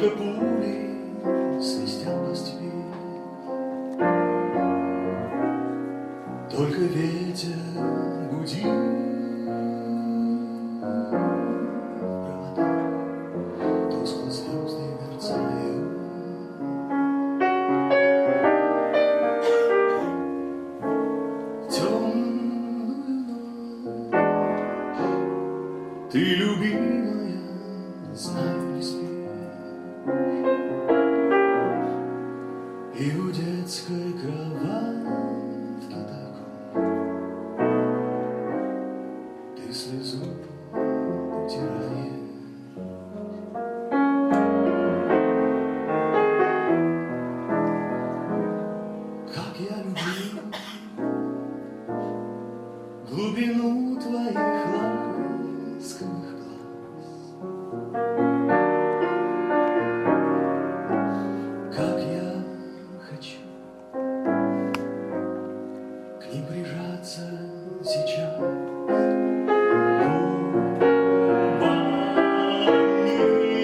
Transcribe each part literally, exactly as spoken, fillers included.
Только пули свистят по степи, только ветер гудит в проводах, тускло звезды мерцают. Темную ночь ты, любимая, знай, не спишь, и у детской кроватки такой ты слезу утираешь. Как я люблю глубину твоих ласковых глаз, как я хочу к ним прижаться сейчас губами.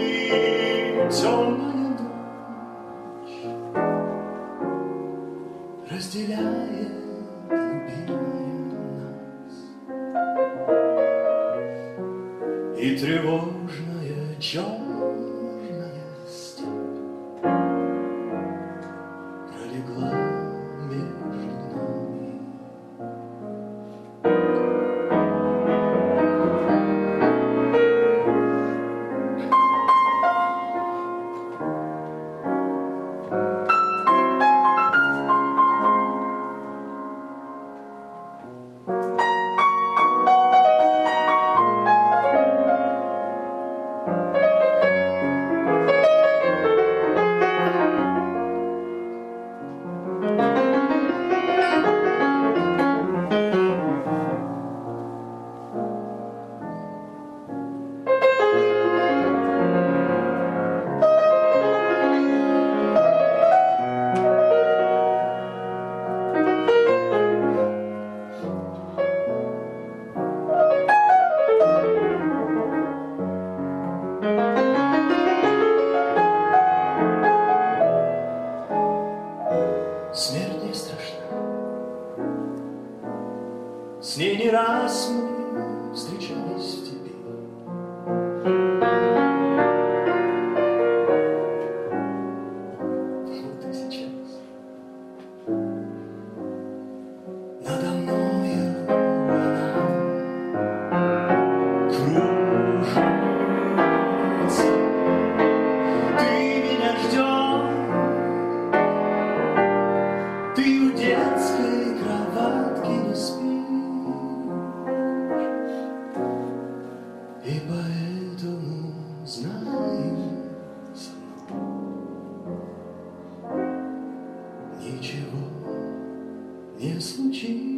Темная ночь разделяет любимых нас, и тревожная черная степь пролегла между нами. Смерть не страшна, с ней не раз мы встречались в тебе. Вот и сейчас надо мною она кружится. Ты меня ждешь, ты у детской кроватки не спишь, и поэтому знаю, со мной ничего не случится.